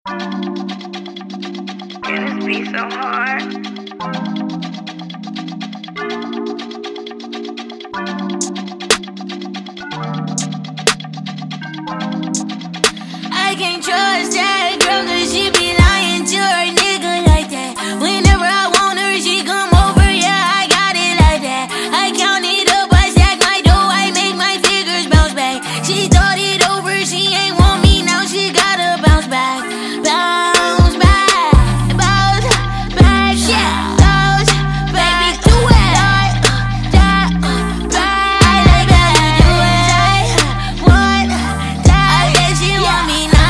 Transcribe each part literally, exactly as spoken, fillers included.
Can this be so hard? I can't trust that girl cause she be lying to her nigga like that. Whenever I want her, she come over, yeah, I got it like that. I count it up, I stack my dough, I make my figures bounce back. She thought it over, she ain't want me, now she gotta bounce back. Bounce back, bounce back, yeah, bounce back, do it. That, back, I like that you do it. What, that, I bet she want me now.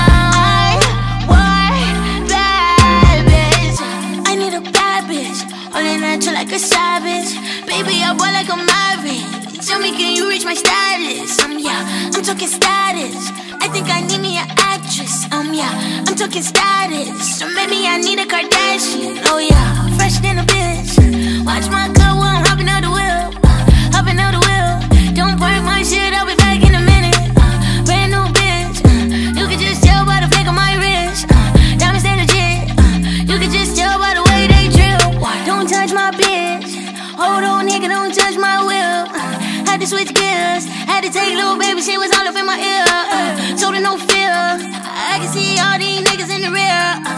Like a savage, baby, I boy like a maverick. Tell me, can you reach my status? Um, yeah, I'm talking status. I think I need me an actress. Um, yeah, I'm talking status. So maybe I need a Kardashian. Oh yeah, fresh than a bitch. Watch my car while I'm hopping out the wheel. Uh, hopping out the wheel. Don't park my shit, I'll be back in a minute. Uh, brand new bitch. Uh, you can just tell by the flick of my wrist. Uh, diamonds stay legit. Uh, you can just tell by the way they drill. Don't touch my bitch. Hold on, nigga, don't touch my whip. Uh, had to switch gears. Had to take little baby, she was all up in my ear. Uh, told her no fear. I can see all these niggas in the rear. Uh,